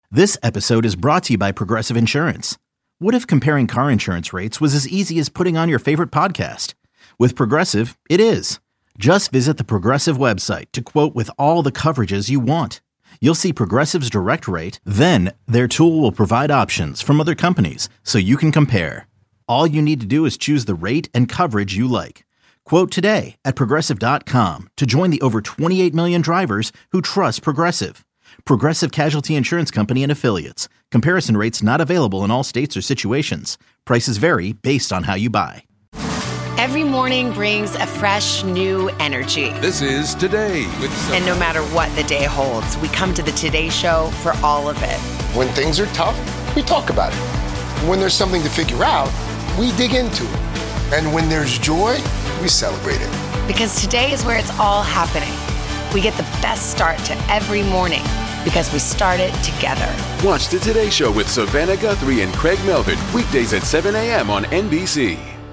This episode is brought to you by Progressive Insurance. What if comparing car insurance rates was as easy as putting on your favorite podcast? With Progressive, it is. Just visit the Progressive website to quote with all the coverages you want. You'll see Progressive's direct rate, then their tool will provide options from other companies so you can compare. All you need to do is choose the rate and coverage you like. Quote today at Progressive.com to join the over 28 million drivers who trust Progressive. Progressive Casualty Insurance Company and Affiliates. Comparison rates not available in all states or situations. Prices vary based on how you buy. Every morning brings a fresh, new energy. This is Today with Savannah. And no matter what the day holds, we come to the Today Show for all of it. When things are tough, we talk about it. When there's something to figure out, we dig into it. And when there's joy, we celebrate it. Because today is where it's all happening. We get the best start to every morning because we start it together. Watch the Today Show with Savannah Guthrie and Craig Melvin, weekdays at 7 a.m. on NBC.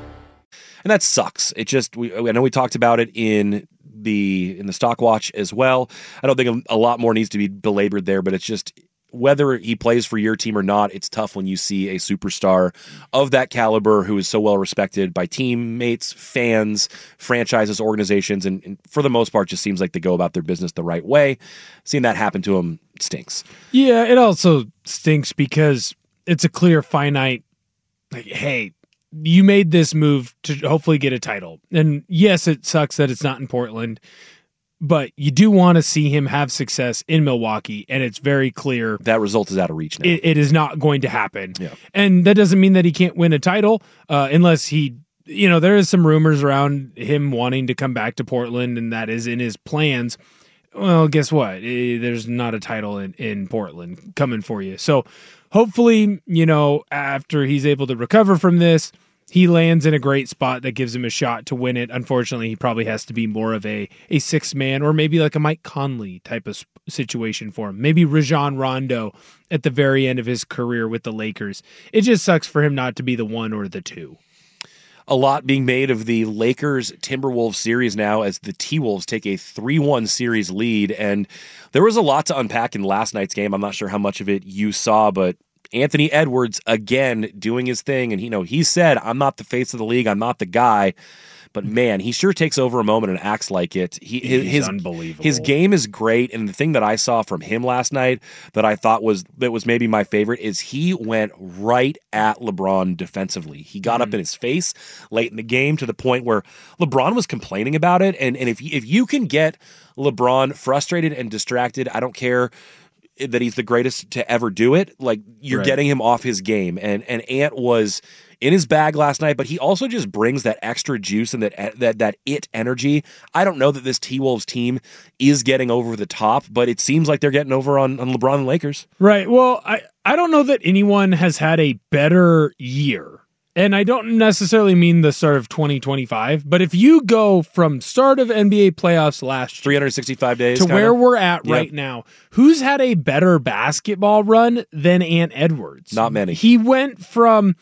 And that sucks. It just, I know we talked about it in the Stock Watch as well. I don't think a lot more needs to be belabored there, but it's just, whether he plays for your team or not, it's tough when you see a superstar of that caliber who is so well respected by teammates, fans, franchises, organizations, and for the most part just seems like they go about their business the right way. Seeing that happen to him stinks. Yeah, it also stinks because it's a clear finite, like, hey, you made this move to hopefully get a title. And yes, it sucks that it's not in Portland, but you do want to see him have success in Milwaukee, and it's very clear that result is out of reach now. It is not going to happen. Yeah. And that doesn't mean that he can't win a title unless he, there is some rumors around him wanting to come back to Portland, and that is in his plans. Well, guess what? There's not a title in Portland coming for you. So hopefully, after he's able to recover from this, he lands in a great spot that gives him a shot to win it. Unfortunately, he probably has to be more of a sixth man or maybe like a Mike Conley type of situation for him. Maybe Rajon Rondo at the very end of his career with the Lakers. It just sucks for him not to be the one or the two. A lot being made of the Lakers-Timberwolves series now as the T-Wolves take a 3-1 series lead. And there was a lot to unpack in last night's game. I'm not sure how much of it you saw, but Anthony Edwards, again, doing his thing. And, he said, I'm not the face of the league. I'm not the guy. But, man, he sure takes over a moment and acts like it. He's unbelievable. His game is great. And the thing that I saw from him last night that I thought was maybe my favorite is he went right at LeBron defensively. He got up in his face late in the game to the point where LeBron was complaining about it. And if you can get LeBron frustrated and distracted, I don't care that he's the greatest to ever do it, like you're getting him off his game. And Ant was in his bag last night, but he also just brings that extra juice and that it energy. I don't know that this T-Wolves team is getting over the top, but it seems like they're getting over on LeBron and Lakers. Right. Well, I don't know that anyone has had a better year. And I don't necessarily mean the start of 2025, but if you go from start of NBA playoffs last year, 365 days to where we're at right now, who's had a better basketball run than Ant Edwards? Not many. He went from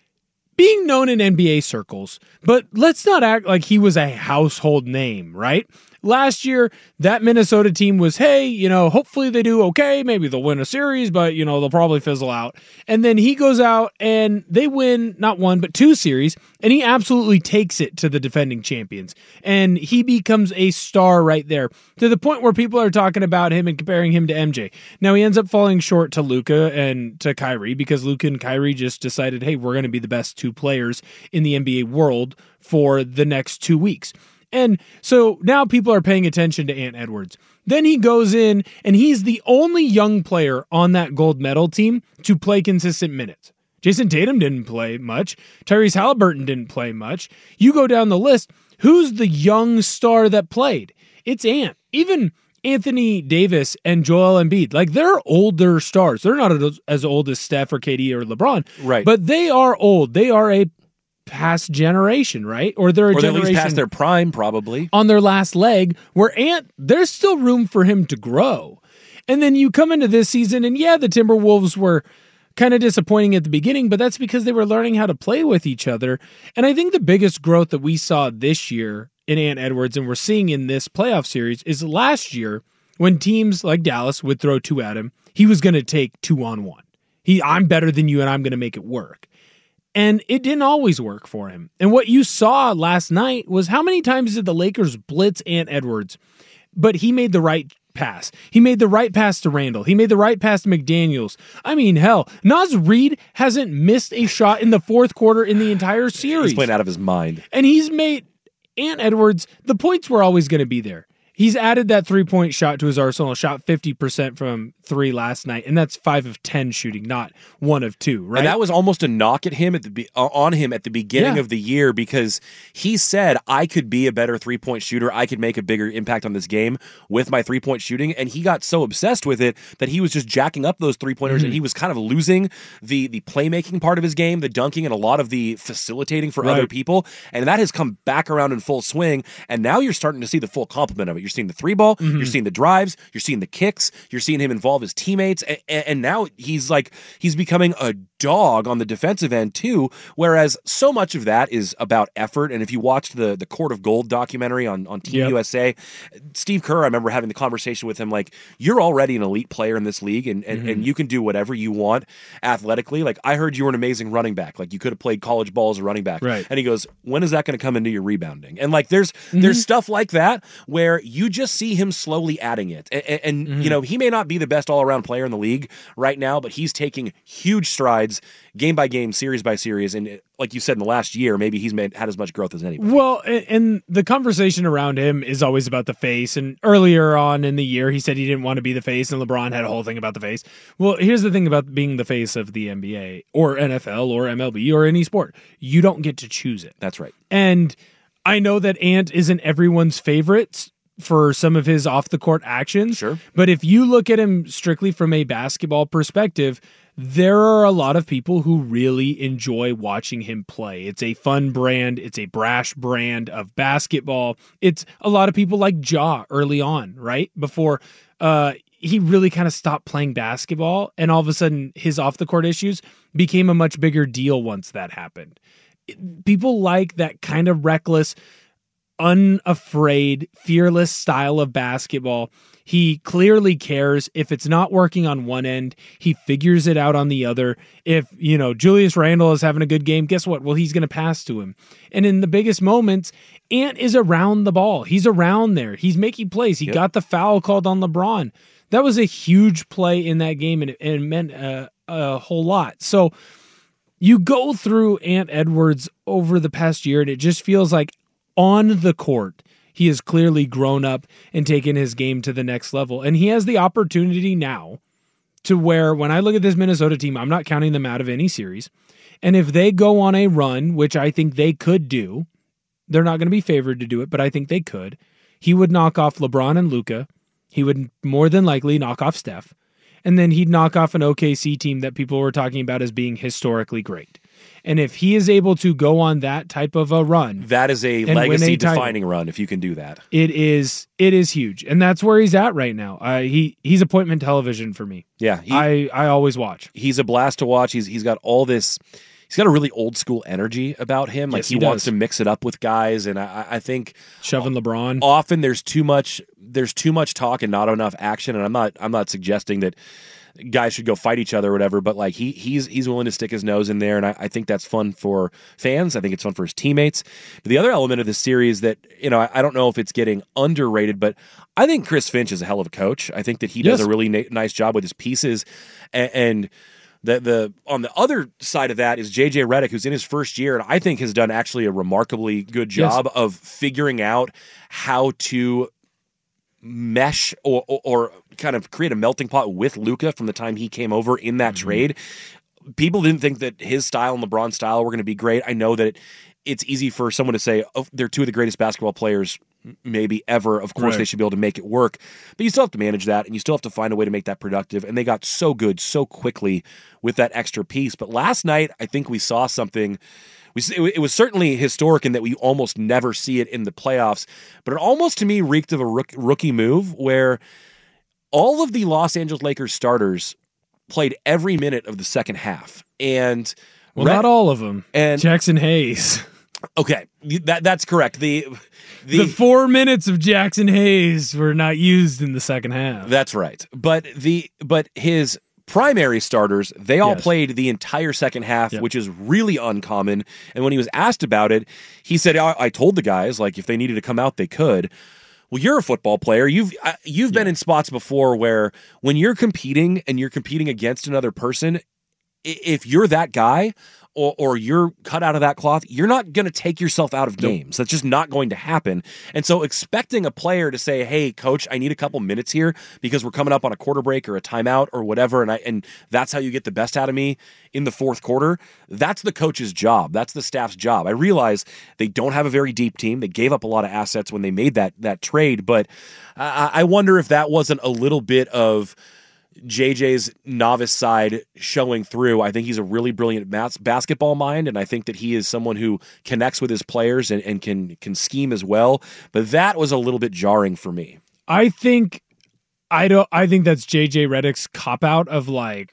being known in NBA circles, but let's not act like he was a household name, right? Last year, that Minnesota team was, hey, hopefully they do okay. Maybe they'll win a series, but, they'll probably fizzle out. And then he goes out and they win not one, but two series, and he absolutely takes it to the defending champions. And he becomes a star right there to the point where people are talking about him and comparing him to MJ. Now, he ends up falling short to Luka and to Kyrie because Luka and Kyrie just decided, hey, we're going to be the best two players in the NBA world for the next 2 weeks. And so now people are paying attention to Ant Edwards. Then he goes in, and he's the only young player on that gold medal team to play consistent minutes. Jason Tatum didn't play much. Tyrese Halliburton didn't play much. You go down the list, who's the young star that played? It's Ant. Even Anthony Davis and Joel Embiid, like they're older stars. They're not as old as Steph or KD or LeBron, right? But they are old. They are a past generation, right? Or they're a generation at least past their prime, probably on their last leg. Where Ant, there's still room for him to grow. And then you come into this season, and the Timberwolves were kind of disappointing at the beginning, but that's because they were learning how to play with each other. And I think the biggest growth that we saw this year in Ant Edwards, and we're seeing in this playoff series, is last year when teams like Dallas would throw two at him, he was going to take 2-on-1. I'm better than you and I'm going to make it work. And it didn't always work for him. And what you saw last night was how many times did the Lakers blitz Ant Edwards, but he made the right pass. He made the right pass to Randall. He made the right pass to McDaniels. I mean, hell, Naz Reid hasn't missed a shot in the fourth quarter in the entire series. He's playing out of his mind. And he's made Ant Edwards, the points were always going to be there. He's added that 3-point shot to his arsenal, shot 50% from 3 last night, and that's 5 of 10 shooting, not 1 of 2, right? And that was almost a knock at him on him at the beginning of the year, because he said, I could be a better 3-point shooter. I could make a bigger impact on this game with my 3-point shooting. And he got so obsessed with it that he was just jacking up those 3-pointers, and he was kind of losing the playmaking part of his game, the dunking, and a lot of the facilitating for other people. And that has come back around in full swing. And now you're starting to see the full complement of it. You're seeing the 3-ball, you're seeing the drives, you're seeing the kicks, you're seeing him involve his teammates, and now he's becoming a dog on the defensive end too, whereas so much of that is about effort. And if you watched the Court of Gold documentary on Team USA, Steve Kerr, I remember having the conversation with him, like, you're already an elite player in this league, and you can do whatever you want athletically. Like, I heard you were an amazing running back. Like, you could have played college ball as a running back. Right. And he goes, when is that going to come into your rebounding? And like, there's stuff like that where you just see him slowly adding it. And you know, he may not be the best all-around player in the league right now, but he's taking huge strides game by game, series by series. And like you said, in the last year, maybe he's had as much growth as anybody. Well, and the conversation around him is always about the face. And earlier on in the year, he said he didn't want to be the face, and LeBron had a whole thing about the face. Well, here's the thing about being the face of the NBA or NFL or MLB or any sport. You don't get to choose it. That's right. And I know that Ant isn't everyone's favorite for some of his off-the-court actions. Sure. But if you look at him strictly from a basketball perspective, there are a lot of people who really enjoy watching him play. It's a fun brand. It's a brash brand of basketball. It's a lot of people like Ja early on, right? Before he really kind of stopped playing basketball, and all of a sudden his off-the-court issues became a much bigger deal once that happened. People like that kind of reckless, unafraid, fearless style of basketball. He clearly cares. If it's not working on one end, he figures it out on the other. If, you know, Julius Randle is having a good game, guess what? Well, he's going to pass to him. And in the biggest moments, Ant is around the ball. He's around there. He's making plays. He got the foul called on LeBron. That was a huge play in that game, and it meant a whole lot. So you go through Ant Edwards over the past year, and it just feels like on the court, he has clearly grown up and taken his game to the next level. And he has the opportunity now to where, when I look at this Minnesota team, I'm not counting them out of any series. And if they go on a run, which I think they could do, they're not going to be favored to do it, but I think they could. He would knock off LeBron and Luka. He would more than likely knock off Steph. And then he'd knock off an OKC team that people were talking about as being historically great. And if he is able to go on that type of a run, that is a legacy-defining run. If you can do that, it is huge, and that's where he's at right now. He's appointment television for me. Yeah, I always watch. He's a blast to watch. He's got all this. He's got a really old school energy about him. Like, he wants to mix it up with guys, and I think shoving LeBron. Often there's too much talk and not enough action. And I'm not suggesting that guys should go fight each other or whatever, but like he's willing to stick his nose in there, and I think that's fun for fans. I think it's fun for his teammates. But the other element of this series that, you know, I don't know if it's getting underrated, but I think Chris Finch is a hell of a coach. I think that he does a really nice job with his pieces, and the on the other side of that is JJ Redick, who's in his first year, and I think has done actually a remarkably good job of figuring out how to mesh or kind of create a melting pot with Luka from the time he came over in that trade. People didn't think that his style and LeBron's style were going to be great. I know that it's easy for someone to say, oh, they're two of the greatest basketball players maybe ever. Of course, they should be able to make it work. But you still have to manage that, and you still have to find a way to make that productive. And they got so good so quickly with that extra piece. But last night, I think we saw something. It was certainly historic in that we almost never see it in the playoffs, but it almost, to me, reeked of a rookie move where all of the Los Angeles Lakers starters played every minute of the second half. And not all of them. And Jackson Hayes. Okay, that's correct. The 4 minutes of Jackson Hayes were not used in the second half. That's right. But his primary starters, they all played the entire second half, which is really uncommon. And when he was asked about it, he said, I told the guys, like, if they needed to come out, they could. Well, you're a football player. You've been in spots before where when you're competing and you're competing against another person, if you're that guy or you're cut out of that cloth, you're not going to take yourself out of games. That's just not going to happen. And so expecting a player to say, hey, coach, I need a couple minutes here because we're coming up on a quarter break or a timeout or whatever, and that's how you get the best out of me in the fourth quarter, that's the coach's job. That's the staff's job. I realize they don't have a very deep team. They gave up a lot of assets when they made that trade, but I wonder if that wasn't a little bit of JJ's novice side showing through. I think he's a really brilliant basketball mind, and I think that he is someone who connects with his players and can scheme as well. But that was a little bit jarring for me. I think that's JJ Redick's cop out of like,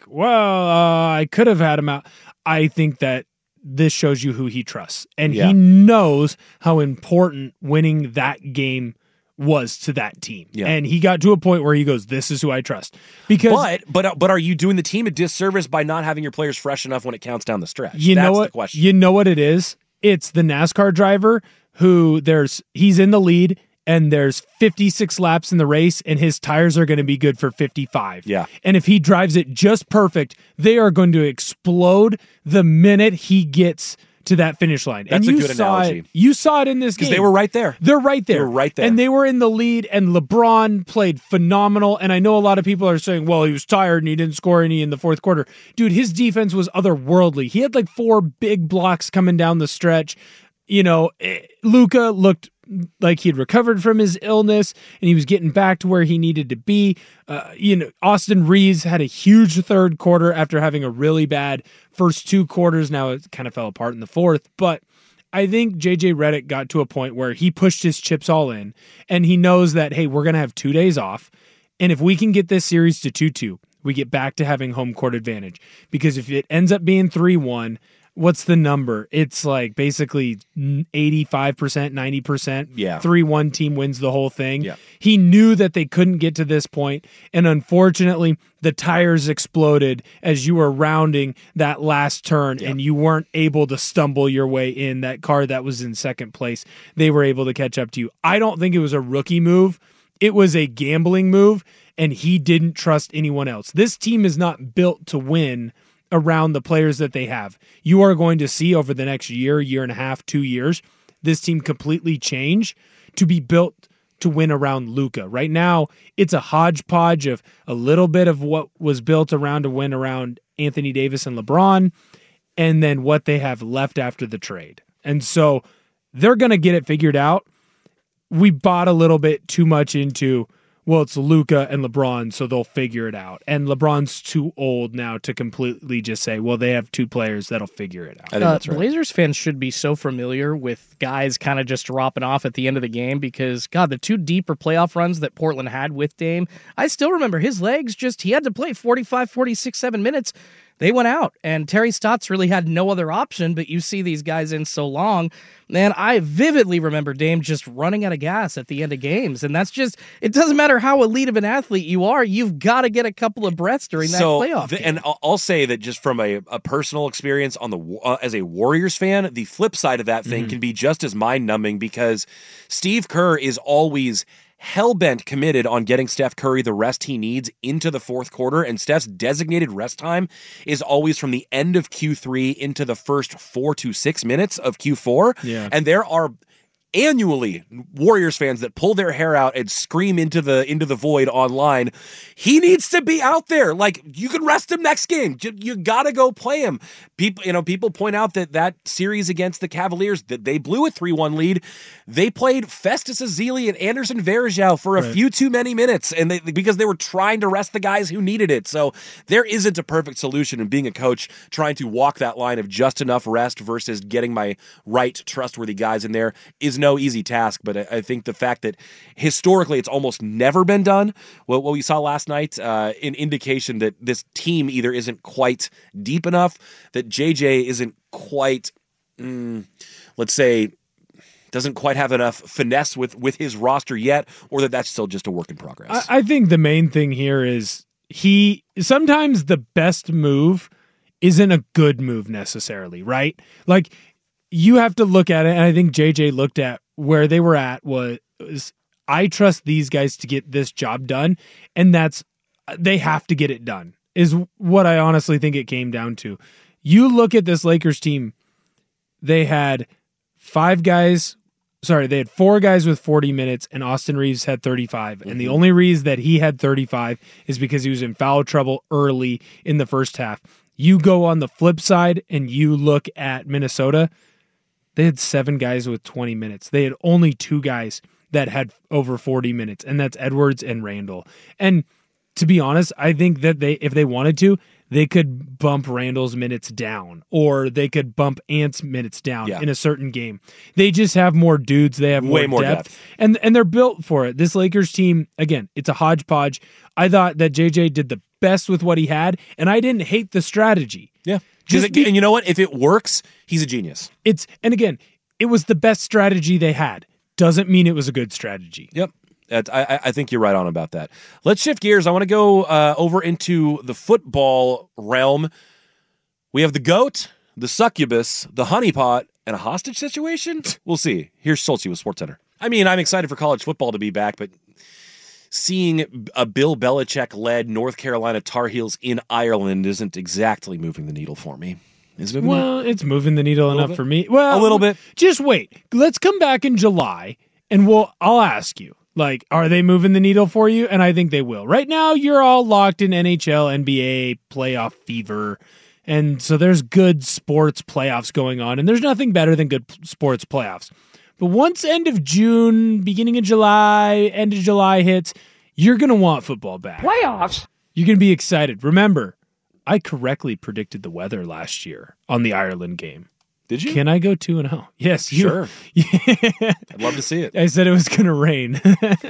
I could have had him out. I think that this shows you who he trusts, and he knows how important winning that game was to that team. Yeah. And he got to a point where he goes, this is who I trust. Because But are you doing the team a disservice by not having your players fresh enough when it counts down the stretch? That's the question. You know what it is? It's the NASCAR driver who he's in the lead and there's 56 laps in the race and his tires are going to be good for 55. Yeah. And if he drives it just perfect, they are going to explode the minute he gets to that finish line. That's a good analogy. You saw it in this game. Because they were right there. They're right there. They were right there. And they were in the lead, and LeBron played phenomenal. And I know a lot of people are saying, well, he was tired and he didn't score any in the fourth quarter. Dude, his defense was otherworldly. He had like 4 big blocks coming down the stretch. You know, Luka looked like he had recovered from his illness and he was getting back to where he needed to be. Austin Reeves had a huge third quarter after having a really bad first 2 quarters. Now it kind of fell apart in the fourth, but I think JJ Redick got to a point where he pushed his chips all in and he knows that, hey, we're going to have 2 days off. And if we can get this series to 2-2, we get back to having home court advantage, because if it ends up being 3-1, what's the number? It's like basically 85%, 90%. Yeah. 3-1 team wins the whole thing. Yeah. He knew that they couldn't get to this point, and unfortunately, the tires exploded as you were rounding that last turn, and you weren't able to stumble your way in. That car that was in second place, they were able to catch up to you. I don't think it was a rookie move. It was a gambling move, and he didn't trust anyone else. This team is not built to win around the players that they have. You are going to see over the next year and a half, 2 years, this team completely change to be built to win around Luka. Right now, it's a hodgepodge of a little bit of what was built around to win around Anthony Davis and LeBron, and then what they have left after the trade. And so they're going to get it figured out. We bought a little bit too much into, well, it's Luka and LeBron, so they'll figure it out. And LeBron's too old now to completely just say, well, they have 2 players that'll figure it out. I think that's right. Blazers fans should be so familiar with guys kind of just dropping off at the end of the game because, God, the 2 deeper playoff runs that Portland had with Dame, I still remember his legs he had to play 45, 46, 7 minutes. They went out, and Terry Stotts really had no other option, but you see these guys in so long. Man, I vividly remember Dame just running out of gas at the end of games, and that's just, it doesn't matter how elite of an athlete you are, you've got to get a couple of breaths during that playoff game. And I'll say that just from a personal experience as a Warriors fan, the flip side of that thing can be just as mind-numbing because Steve Kerr is always hell-bent committed on getting Steph Curry the rest he needs into the fourth quarter, and Steph's designated rest time is always from the end of Q3 into the first 4 to 6 minutes of Q4. Yeah. And there are annually Warriors fans that pull their hair out and scream into the void online, he needs to be out there. Like, you can rest him next game. You gotta go play him. People point out that series against the Cavaliers, that they blew a 3-1 lead. They played Festus Ezeli and Anderson Varejao for a few too many minutes, and because they were trying to rest the guys who needed it. So there isn't a perfect solution in being a coach trying to walk that line of just enough rest versus getting my right, trustworthy guys in there is no easy task. But I think the fact that historically it's almost never been done, what we saw last night, an indication that this team either isn't quite deep enough, that JJ isn't quite let's say, doesn't quite have enough finesse with his roster yet, or that's still just a work in progress? I think the main thing here is sometimes the best move isn't a good move necessarily, right? Like, you have to look at it, and I think JJ looked at where they were at was I trust these guys to get this job done, and they have to get it done, is what I honestly think it came down to. You look at this Lakers team, they had 4 guys with 40 minutes, and Austin Reeves had 35. And the only reason that he had 35 is because he was in foul trouble early in the first half. You go on the flip side and you look at Minnesota, they had 7 guys with 20 minutes. They had only 2 guys that had over 40 minutes, and that's Edwards and Randall. And to be honest, I think that if they wanted to, they could bump Randall's minutes down, or they could bump Ant's minutes down in a certain game. They just have more dudes. They have way more depth. And they're built for it. This Lakers team, again, it's a hodgepodge. I thought that JJ did the best with what he had, and I didn't hate the strategy. Yeah. And you know what? If it works, he's a genius. And again, it was the best strategy they had. Doesn't mean it was a good strategy. Yep. I think you're right on about that. Let's shift gears. I want to go over into the football realm. We have the GOAT, the succubus, the honeypot, and a hostage situation? We'll see. Here's Schultz with SportsCenter. I mean, I'm excited for college football to be back, but seeing a Bill Belichick-led North Carolina Tar Heels in Ireland isn't exactly moving the needle for me. Is it? Well, it's moving the needle enough for me. Well, a little bit. Just wait. Let's come back in July, and I'll ask you. Like, are they moving the needle for you? And I think they will. Right now, you're all locked in NHL, NBA, playoff fever. And so there's good sports playoffs going on. And there's nothing better than good sports playoffs. But once end of June, beginning of July, end of July hits, you're going to want football back. Playoffs? You're going to be excited. Remember, I correctly predicted the weather last year on the Ireland game. Did you? Can I go 2-0? Yes. Sure. I'd love to see it. I said it was going to rain.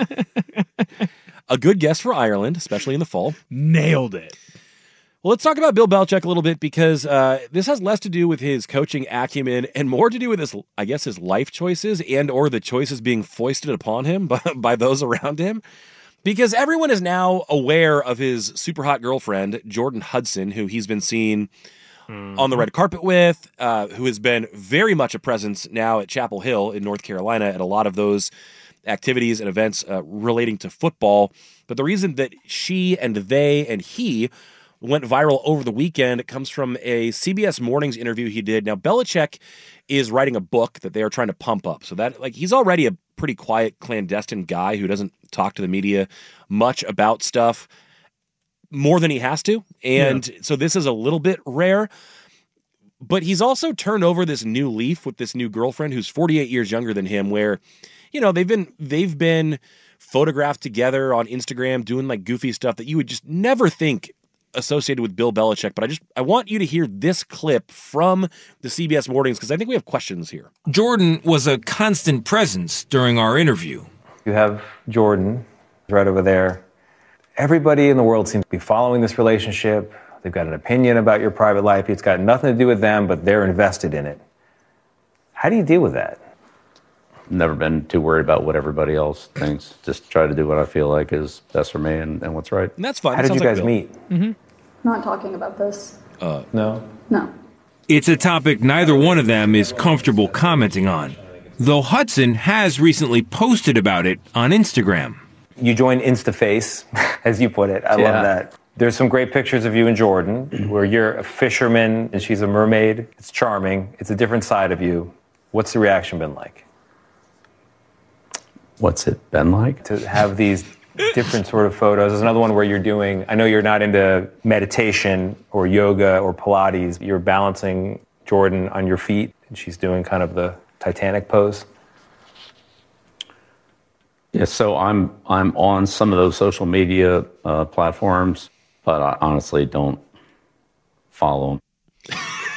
A good guess for Ireland, especially in the fall. Nailed it. Well, let's talk about Bill Belichick a little bit, because this has less to do with his coaching acumen and more to do with his life choices and or the choices being foisted upon him by those around him. Because everyone is now aware of his super hot girlfriend, Jordan Hudson, who he's been seeing on the red carpet with, who has been very much a presence now at Chapel Hill in North Carolina at a lot of those activities and events relating to football. But the reason that she and they and he went viral over the weekend comes from a CBS Mornings interview he did. Now, Belichick is writing a book that they are trying to pump up. So that, like, he's already a pretty quiet, clandestine guy who doesn't talk to the media much about stuff more than he has to. And so this is a little bit rare. But he's also turned over this new leaf with this new girlfriend who's 48 years younger than him, where, you know, they've been photographed together on Instagram doing like goofy stuff that you would just never think associated with Bill Belichick. But I want you to hear this clip from the CBS Mornings, because I think we have questions here. Jordan was a constant presence during our interview. You have Jordan right over there. Everybody in the world seems to be following this relationship. They've got an opinion about your private life. It's got nothing to do with them, but they're invested in it. How do you deal with that? Never been too worried about what everybody else thinks. Just try to do what I feel like is best for me and what's right. And that's fine. How did you guys meet? Mm-hmm. Not talking about this. No? No. It's a topic neither one of them is comfortable commenting on, though Hudson has recently posted about it on Instagram. You joined InstaFace, as you put it. I love that. There's some great pictures of you and Jordan, where you're a fisherman and she's a mermaid. It's charming. It's a different side of you. What's the reaction been like? What's it been like? To have these different sort of photos. There's another one where you're doing, I know you're not into meditation or yoga or Pilates. You're balancing Jordan on your feet, and she's doing kind of the Titanic pose. Yeah, so I'm on some of those social media platforms, but I honestly don't follow them.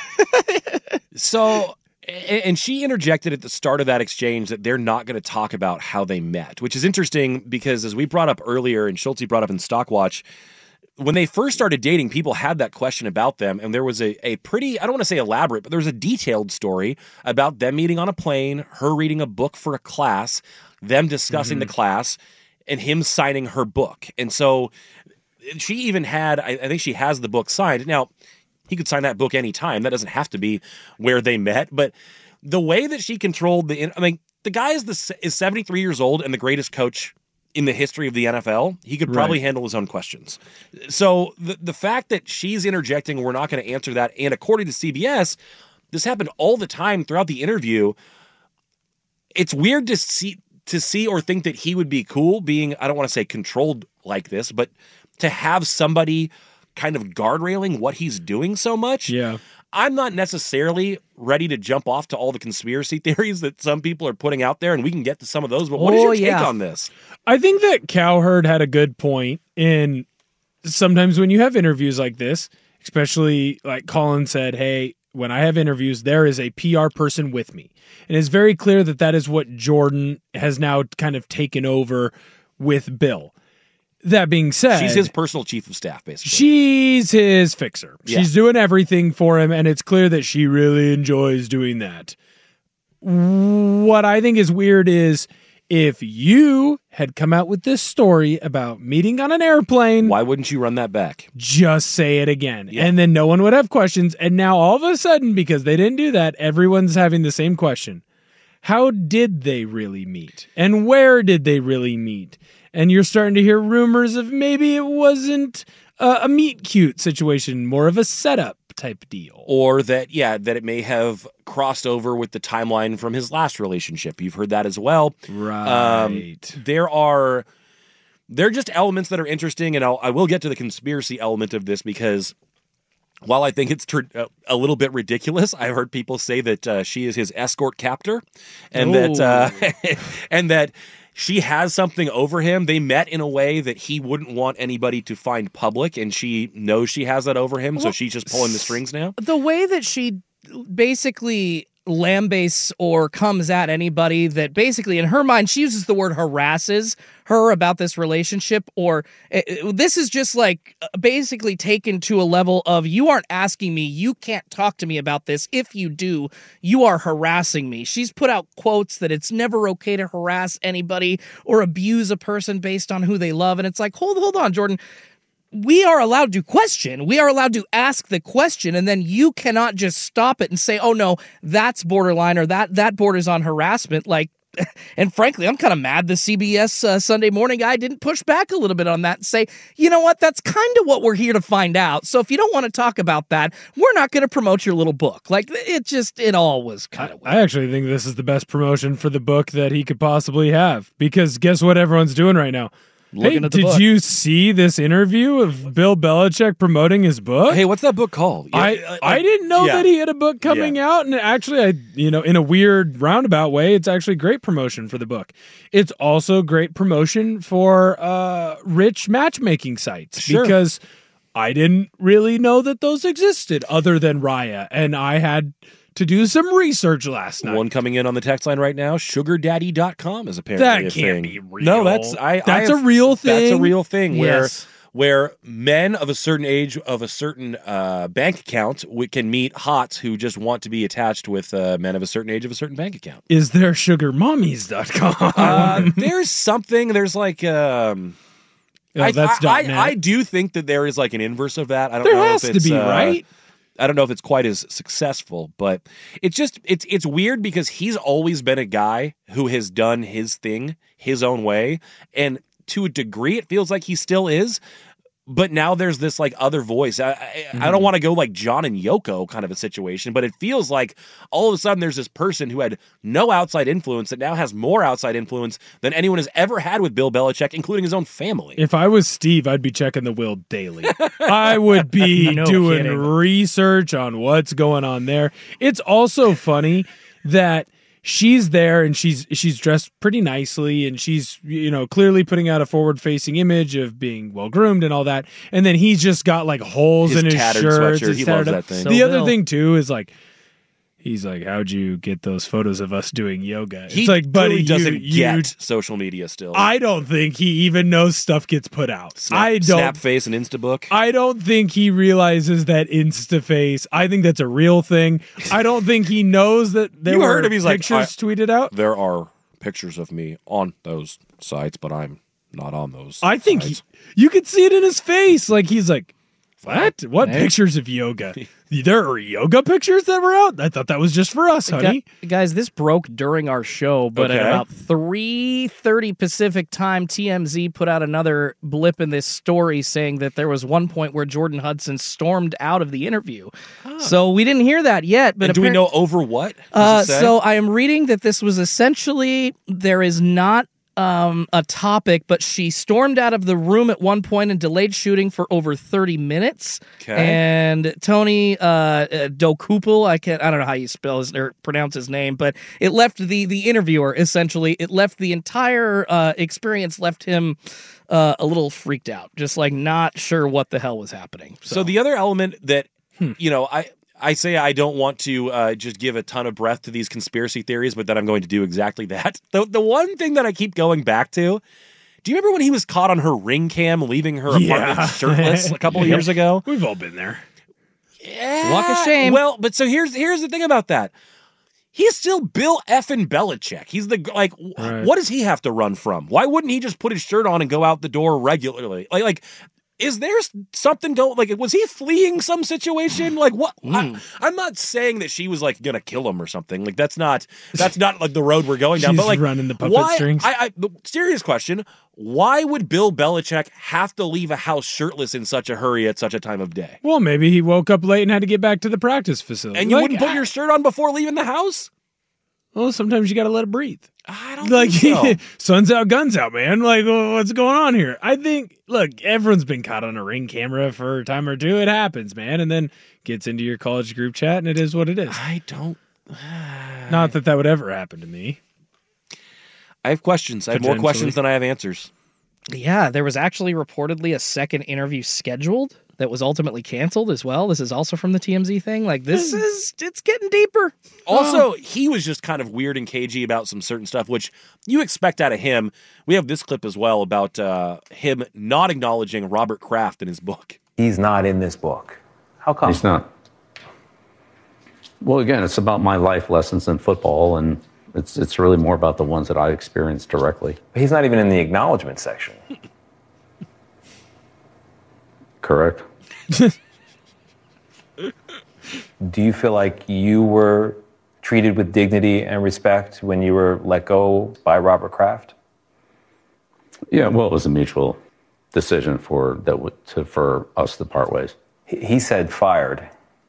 So, and she interjected at the start of that exchange that they're not going to talk about how they met, which is interesting because, as we brought up earlier and Schultz brought up in Stockwatch, when they first started dating, people had that question about them, and there was a pretty, I don't want to say elaborate, but there was a detailed story about them meeting on a plane, her reading a book for a class, them discussing the class, and him signing her book. And so she even had, I think she has the book signed. Now, he could sign that book anytime. That doesn't have to be where they met, but the way that she controlled the guy is 73 years old and the greatest coach in the history of the NFL. He could probably handle his own questions. So the fact that she's interjecting, we're not going to answer that. And according to CBS, this happened all the time throughout the interview. It's weird to see or think that he would be cool being, I don't want to say controlled like this, but to have somebody kind of guardrailing what he's doing so much. Yeah. I'm not necessarily ready to jump off to all the conspiracy theories that some people are putting out there, and we can get to some of those, but what is your take on this? I think that Cowherd had a good point in sometimes when you have interviews like this, especially like Colin said, hey, when I have interviews, there is a PR person with me. And it's very clear that that is what Jordan has now kind of taken over with Bill. That being said, she's his personal chief of staff, basically. She's his fixer. Yeah. She's doing everything for him, and it's clear that she really enjoys doing that. What I think is weird is if you had come out with this story about meeting on an airplane, why wouldn't you run that back? Just say it again. Yeah. And then no one would have questions. And now all of a sudden, because they didn't do that, everyone's having the same question. How did they really meet? And where did they really meet? And you're starting to hear rumors of maybe it wasn't a meet cute situation, more of a setup type deal. Or that it may have crossed over with the timeline from his last relationship. You've heard that as well. Right. There are just elements that are interesting, and I will get to the conspiracy element of this because while I think it's a little bit ridiculous, I've heard people say that she is his escort captor, and that she has something over him. They met in a way that he wouldn't want anybody to find public, and she knows she has that over him, so she's just pulling the strings now. The way that she basically lambastes or comes at anybody that basically, in her mind, she uses the word harasses her about this relationship, or this is just like basically taken to a level of, you aren't asking me, you can't talk to me about this. If you do, you are harassing me. She's put out quotes that it's never okay to harass anybody or abuse a person based on who they love. And it's like, hold on, Jordan. We are allowed to question. We are allowed to ask the question, and then you cannot just stop it and say, oh no, that's borderline, or that borders on harassment. Like, and frankly, I'm kind of mad the CBS Sunday morning guy didn't push back a little bit on that and say, you know what, that's kind of what we're here to find out. So if you don't want to talk about that, we're not going to promote your little book. Like, it all was kind of weird. I actually think this is the best promotion for the book that he could possibly have, because guess what everyone's doing right now? Hey, did you see this interview of Bill Belichick promoting his book? Hey, what's that book called? I didn't know that he had a book coming out, and actually, in a weird roundabout way, it's actually great promotion for the book. It's also great promotion for rich matchmaking sites, because I didn't really know that those existed other than Raya, and I had to do some research last night. One coming in on the text line right now, sugardaddy.com is apparently a thing. That can't be real. No, that's a real thing. That's a real thing Yes. where men of a certain age, of a certain bank account, can meet hots who just want to be attached with men of a certain age of a certain bank account. Is there sugarmommies.com? There's something, there's like... I do think that there is like an inverse of that. I don't know if it's... There has to be, right? I don't know if it's quite as successful, but it's weird because he's always been a guy who has done his thing his own way, and to a degree it feels like he still is, but now there's this like other voice. I don't want to go like John and Yoko kind of a situation, but it feels like all of a sudden there's this person who had no outside influence that now has more outside influence than anyone has ever had with Bill Belichick, including his own family. If I was Steve, I'd be checking the will daily. I would be doing research on what's going on there. It's also funny that she's there and she's dressed pretty nicely, and she's, clearly putting out a forward-facing image of being well-groomed and all that. And then he's just got like holes in his shirt. He loves that thing. The other thing too is like, He's like, how'd you get those photos of us doing yoga? It's He like, buddy, really doesn't you get social media still. I don't think he even knows stuff gets put out. Snapface and Instabook. I don't think he realizes that Instaface. I think that's a real thing. I don't think he knows that there were heard him. He's pictures like, tweeted out. There are pictures of me on those sites, but I'm not on those. I think you could see it in his face. Like he's like, what pictures of yoga? There are yoga pictures that were out? I thought that was just for us, honey. Guys, this broke during our show, but at about 3:30 Pacific time, TMZ put out another blip in this story saying that there was one point where Jordan Hudson stormed out of the interview. So we didn't hear that yet. But do we know over what? So I am reading that this was essentially, there is not a topic, but she stormed out of the room at one point and delayed shooting for over 30 minutes. Okay. And Tony Dokupul, I don't know how you spell his or pronounce his name, but it left the interviewer essentially. It left the entire experience left him a little freaked out, just like not sure what the hell was happening. So the other element that I say I don't want to just give a ton of breath to these conspiracy theories, but that I'm going to do exactly that. The one thing that I keep going back to, do you remember when he was caught on her ring cam leaving her apartment shirtless a couple of years ago? We've all been there. Yeah. Walk of shame. Well, but so here's the thing about that. He's still Bill effing Belichick. He's what does he have to run from? Why wouldn't he just put his shirt on and go out the door regularly? Like is there something was he fleeing some situation? Like what? I'm not saying that she was like gonna kill him or something. Like that's not like the road we're going down. She's but like running the puppet strings. The serious question: why would Bill Belichick have to leave a house shirtless in such a hurry at such a time of day? Well, maybe he woke up late and had to get back to the practice facility. And you wouldn't put your shirt on before leaving the house? Well, sometimes you got to let it breathe. I don't think so. Sun's out, guns out, man. Like, what's going on here? I think, look, everyone's been caught on a ring camera for a time or two. It happens, man. And then gets into your college group chat, and it is what it is. I don't. Not that would ever happen to me. I have questions. I have more questions than I have answers. Yeah, there was actually reportedly a second interview scheduled that was ultimately canceled as well. This is also from the TMZ thing. Like, it's getting deeper. Also, he was just kind of weird and cagey about some certain stuff, which you expect out of him. We have this clip as well about him not acknowledging Robert Kraft in his book. He's not in this book. How come? He's not. Well, again, it's about my life lessons in football, and it's really more about the ones that I experienced directly. But he's not even in the acknowledgement section. Correct. Do you feel like you were treated with dignity and respect when you were let go by Robert Kraft? Yeah, well, it was a mutual decision for us to part ways. He said fired.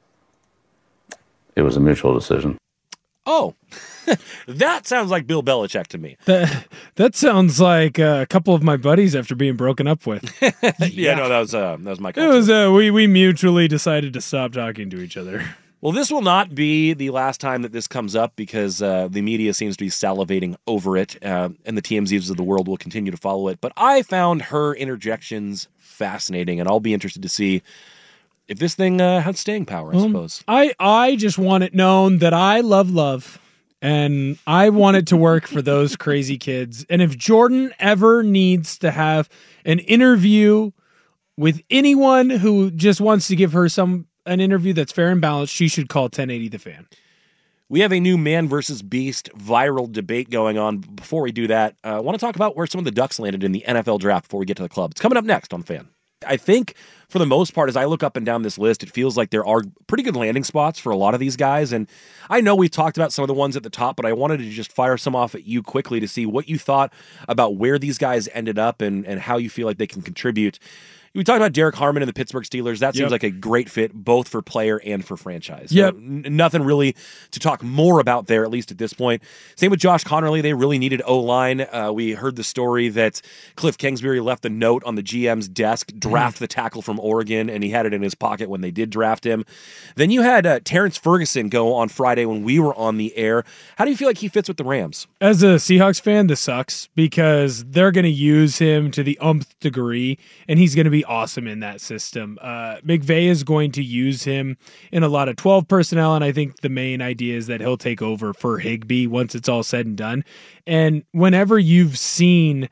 It was a mutual decision. Oh, that sounds like Bill Belichick to me. That sounds like a couple of my buddies after being broken up with. No, that was my concept. It was we mutually decided to stop talking to each other. Well, this will not be the last time that this comes up because the media seems to be salivating over it, and the TMZs of the world will continue to follow it. But I found her interjections fascinating, and I'll be interested to see if this thing had staying power, I suppose. I just want it known that I love, and I want it to work for those crazy kids. And if Jordan ever needs to have an interview with anyone who just wants to give her an interview that's fair and balanced, she should call 1080 The Fan. We have a new man versus beast viral debate going on. Before we do that, I want to talk about where some of the Ducks landed in the NFL draft before we get to the club. It's coming up next on The Fan. I think for the most part, as I look up and down this list, it feels like there are pretty good landing spots for a lot of these guys. And I know we've talked about some of the ones at the top, but I wanted to just fire some off at you quickly to see what you thought about where these guys ended up and how you feel like they can contribute. We talked about Derek Harmon and the Pittsburgh Steelers. That seems like a great fit, both for player and for franchise. Yep. Nothing really to talk more about there, at least at this point. Same with Josh Connerly. They really needed O-line. We heard the story that Cliff Kingsbury left a note on the GM's desk, draft the tackle from Oregon, and he had it in his pocket when they did draft him. Then you had Terrence Ferguson go on Friday when we were on the air. How do you feel like he fits with the Rams? As a Seahawks fan, this sucks because they're going to use him to the umpth degree, and he's going to be be awesome in that system. McVay is going to use him in a lot of 12 personnel, and I think the main idea is that he'll take over for Higbee once it's all said and done. And whenever you've seen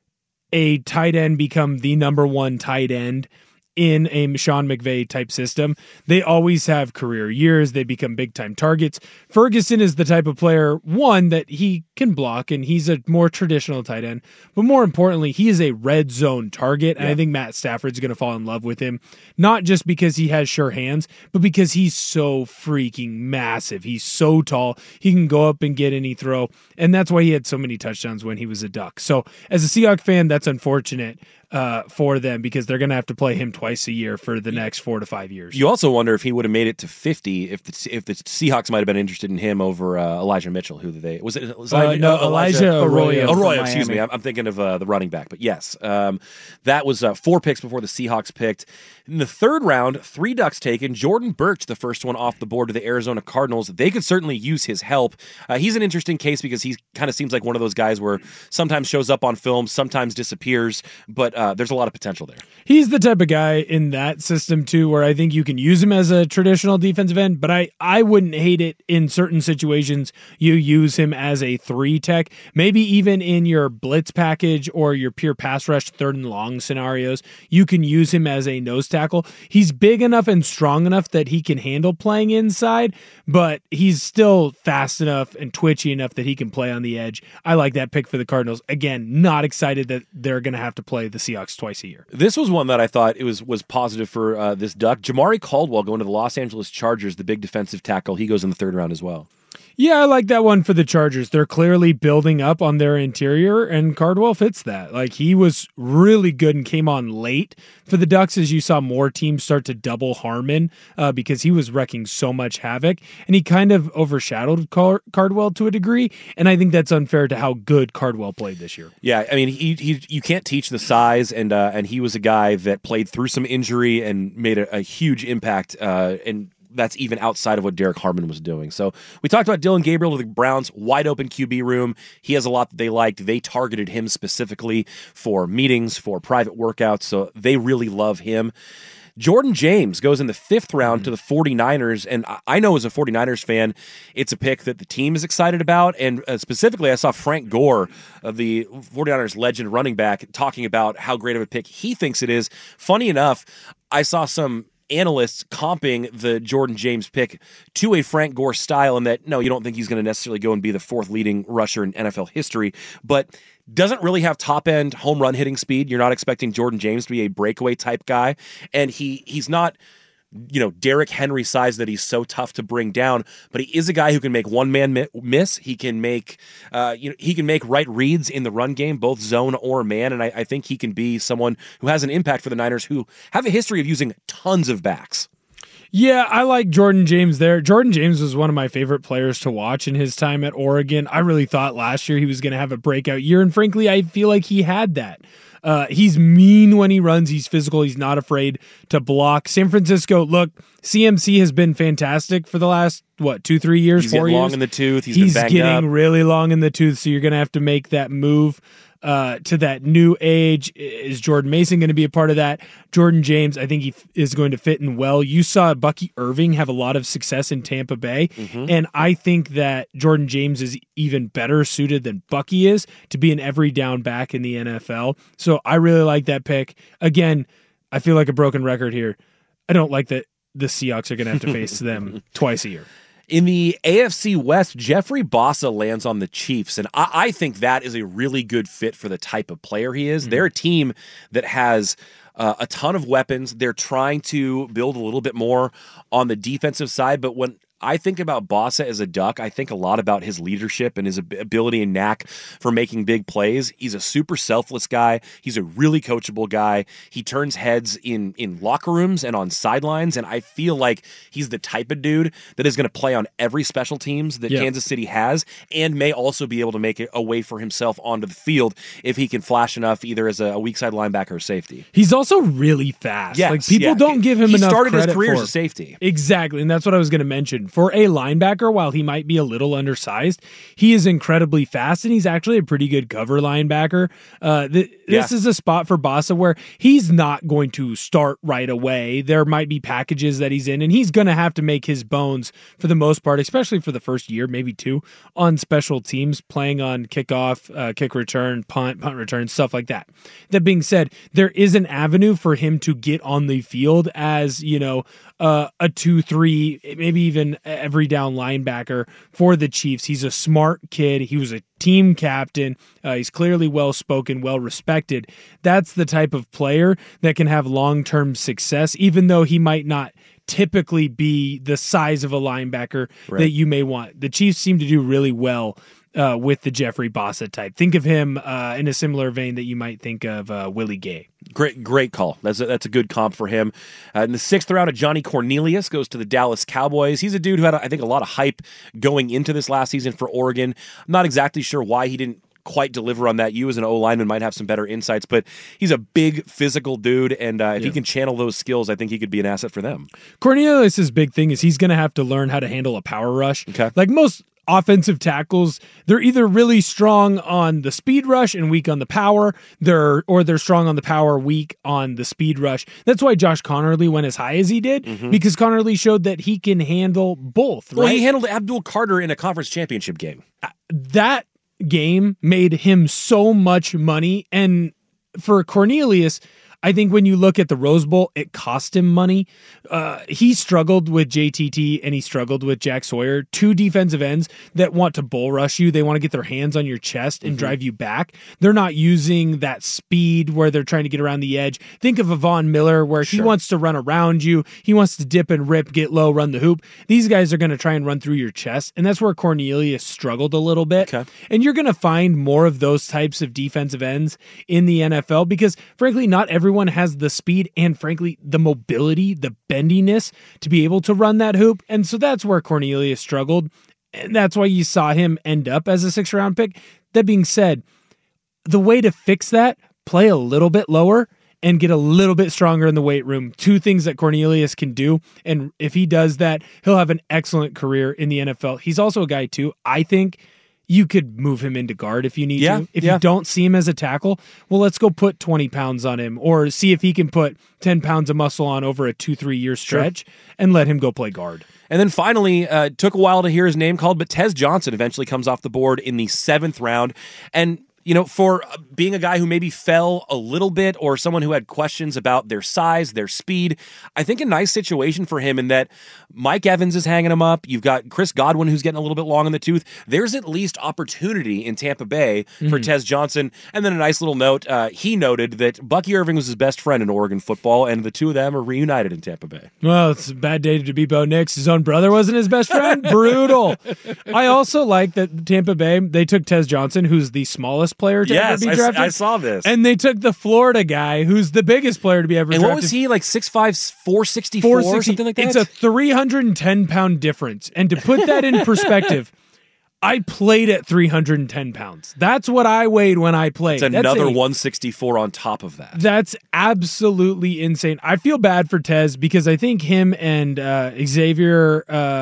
a tight end become the number one tight end in a Sean McVay type system, they always have career years. They become big time targets. Ferguson is the type of player, one, that he can block, and he's a more traditional tight end, but more importantly, he is a red zone target. And I think Matt Stafford's going to fall in love with him, not just because he has sure hands, but because he's so freaking massive. He's so tall. He can go up and get any throw. And that's why he had so many touchdowns when he was a Duck. So as a Seahawks fan, that's unfortunate for them, because they're going to have to play him twice a year for the next 4 to 5 years. You also wonder if he would have made it to 50 if the Seahawks might have been interested in him over Elijah Mitchell. Who they was it? Elijah Arroyo. Arroyo, excuse me. I'm thinking of the running back, but yes, that was 4 picks before the Seahawks picked. In the third round, 3 Ducks taken. Jordan Birch, the first one off the board to the Arizona Cardinals. They could certainly use his help. He's an interesting case because he kind of seems like one of those guys where sometimes shows up on film, sometimes disappears, but there's a lot of potential there. He's the type of guy in that system too, where I think you can use him as a traditional defensive end, but I wouldn't hate it in certain situations. You use him as a 3 tech, maybe even in your blitz package or your pure pass rush 3rd and long scenarios. You can use him as a nose tackle. He's big enough and strong enough that he can handle playing inside, but he's still fast enough and twitchy enough that he can play on the edge. I like that pick for the Cardinals. Again, not excited that they're going to have to play the Seahawks twice a year. This was one that I thought it was positive for this Duck. Jamari Caldwell going to the Los Angeles Chargers, the big defensive tackle. He goes in the 3rd round as well. Yeah, I like that one for the Chargers. They're clearly building up on their interior, and Cardwell fits that. Like, he was really good and came on late for the Ducks as you saw more teams start to double Harmon because he was wrecking so much havoc, and he kind of overshadowed Cardwell to a degree, and I think that's unfair to how good Cardwell played this year. Yeah, I mean, you can't teach the size, and he was a guy that played through some injury and made a huge impact, and that's even outside of what Derek Harmon was doing. So we talked about Dylan Gabriel to the Browns, wide open QB room. He has a lot that they liked. They targeted him specifically for meetings, for private workouts, so they really love him. Jordan James goes in the 5th round to the 49ers, and I know as a 49ers fan, it's a pick that the team is excited about, and specifically I saw Frank Gore, the 49ers legend running back, talking about how great of a pick he thinks it is. Funny enough, I saw some analysts comping the Jordan James pick to a Frank Gore style, and that, no, you don't think he's going to necessarily go and be the 4th leading rusher in NFL history, but doesn't really have top-end home run hitting speed. You're not expecting Jordan James to be a breakaway type guy, and he's not Derrick Henry size that he's so tough to bring down, but he is a guy who can make one man miss. He can make, he can make right reads in the run game, both zone or man. And I think he can be someone who has an impact for the Niners, who have a history of using tons of backs. Yeah, I like Jordan James there. Jordan James was one of my favorite players to watch in his time at Oregon. I really thought last year he was going to have a breakout year, and frankly, I feel like he had that. He's mean when he runs. He's physical. He's not afraid to block. San Francisco, look, CMC has been fantastic for the last, 2-3 years, he's 4 years? Long in the tooth. He's been banged getting up. really long in the tooth, so you're going to have to make that move to that new age. Is Jordan Mason going to be a part of that? Jordan James, I think he is going to fit in well. You saw Bucky Irving have a lot of success in Tampa Bay, and I think that Jordan James is even better suited than Bucky is to be an every down back in the NFL. So I really like that pick. Again, I feel like a broken record here. I don't like that the Seahawks are going to have to face them twice a year. In the AFC West, Jeffrey Bossa lands on the Chiefs, and I think that is a really good fit for the type of player he is. They're a team that has a ton of weapons. They're trying to build a little bit more on the defensive side, but when I think about Bossa as a Duck, I think a lot about his leadership and his ability and knack for making big plays. He's a super selfless guy. He's a really coachable guy. He turns heads in locker rooms and on sidelines, and I feel like he's the type of dude that is going to play on every special teams that Kansas City has, and may also be able to make it a way for himself onto the field if he can flash enough, either as a weak side linebacker or safety. He's also really fast. Yes, like people don't give him enough credit. He started his career for as a safety. Exactly, and that's what I was going to mention. For a linebacker, while he might be a little undersized, he is incredibly fast, and he's actually a pretty good cover linebacker. This is a spot for Bosa where he's not going to start right away. There might be packages that he's in, and he's going to have to make his bones for the most part, especially for the first year, maybe two, on special teams, playing on kickoff, kick return, punt return, stuff like that. That being said, there is an avenue for him to get on the field as, a 2-3, maybe even every down linebacker for the Chiefs. He's a smart kid. He was a team captain. He's clearly well-spoken, well-respected. That's the type of player that can have long-term success, even though he might not typically be the size of a linebacker that you may want. The Chiefs seem to do really well with the Jeffrey Bosa type. Think of him in a similar vein that you might think of Willie Gay. Great call. That's a good comp for him. In the 6th round, Johnny Cornelius goes to the Dallas Cowboys. He's a dude who had, I think, a lot of hype going into this last season for Oregon. I'm not exactly sure why he didn't quite deliver on that. You as an O-lineman might have some better insights, but he's a big physical dude, and if he can channel those skills, I think he could be an asset for them. Cornelius' big thing is he's going to have to learn how to handle a power rush. Okay. Like most offensive tackles, they're either really strong on the speed rush and weak on the power, or they're strong on the power, weak on the speed rush. That's why Josh Conerly went as high as he did, because Conerly showed that he can handle both, right? Well, he handled Abdul Carter in a conference championship game. That game made him so much money, and for Cornelius, I think when you look at the Rose Bowl, it cost him money. He struggled with JTT and he struggled with Jack Sawyer, two defensive ends that want to bull rush you. They want to get their hands on your chest and drive you back. They're not using that speed where they're trying to get around the edge. Think of a Von Miller where he wants to run around you. He wants to dip and rip, get low, run the hoop. These guys are going to try and run through your chest, and that's where Cornelius struggled a little bit. Okay. And you're going to find more of those types of defensive ends in the NFL because, frankly, not everyone has the speed and, frankly, the mobility, the bendiness to be able to run that hoop. And so that's where Cornelius struggled. And that's why you saw him end up as a 6th round pick. That being said, the way to fix that, play a little bit lower and get a little bit stronger in the weight room. Two things that Cornelius can do. And if he does that, he'll have an excellent career in the NFL. He's also a guy, too, I think you could move him into guard if you need to. If you don't see him as a tackle, well, let's go put 20 pounds on him or see if he can put 10 pounds of muscle on over a 2-3 year stretch and let him go play guard. And then finally, took a while to hear his name called, but Tez Johnson eventually comes off the board in the 7th round. And for being a guy who maybe fell a little bit or someone who had questions about their size, their speed, I think a nice situation for him in that Mike Evans is hanging him up. You've got Chris Godwin who's getting a little bit long in the tooth. There's at least opportunity in Tampa Bay for Tez Johnson. And then a nice little note, he noted that Bucky Irving was his best friend in Oregon football, and the two of them are reunited in Tampa Bay. Well, it's a bad day to be Bo Nix. His own brother wasn't his best friend. Brutal. I also like that Tampa Bay, they took Tez Johnson, who's the smallest player to ever be drafted. I saw this. And they took the Florida guy, who's the biggest player to be ever drafted. And what was he, like 6'5", 464 or something like that? It's a 310-pound difference. And to put that in perspective, I played at 310 pounds. That's what I weighed when I played. It's another 164 on top of that. That's absolutely insane. I feel bad for Tez because I think him and Xavier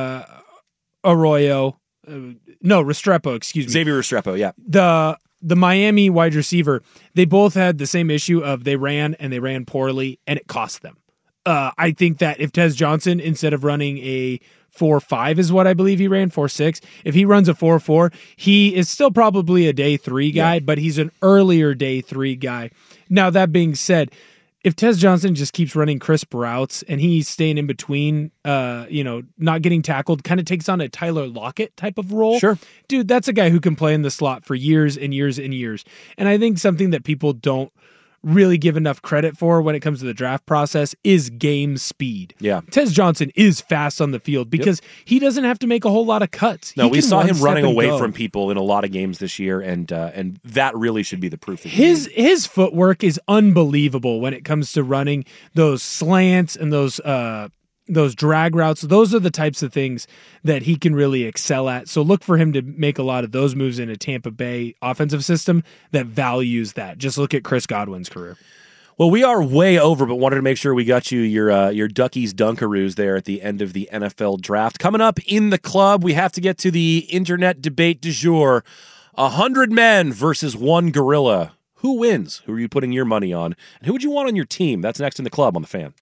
Restrepo, excuse me. Xavier Restrepo, yeah. The Miami wide receiver, they both had the same issue of they ran poorly, and it cost them. I think that if Tez Johnson, instead of running a 4.5 is what I believe he ran, 4.6, if he runs a 4.4, he is still probably a day 3 guy, but he's an earlier day 3 guy. Now, that being said, if Tez Johnson just keeps running crisp routes and he's staying in between, not getting tackled, kind of takes on a Tyler Lockett type of role. Sure. Dude, that's a guy who can play in the slot for years and years and years. And I think something that people don't really give enough credit for when it comes to the draft process is game speed. Yeah. Tez Johnson is fast on the field because he doesn't have to make a whole lot of cuts. No, we saw him running away from people in a lot of games this year, and that really should be the proof. His footwork is unbelievable when it comes to running those slants and those drag routes. Those are the types of things that he can really excel at. So look for him to make a lot of those moves in a Tampa Bay offensive system that values that. Just look at Chris Godwin's career. Well, we are way over, but wanted to make sure we got you your Duckies Dunkaroos there at the end of the NFL draft. Coming up in the club, we have to get to the internet debate du jour. 100 men versus 1 gorilla. Who wins? Who are you putting your money on? And who would you want on your team? That's next in the club on The Fan.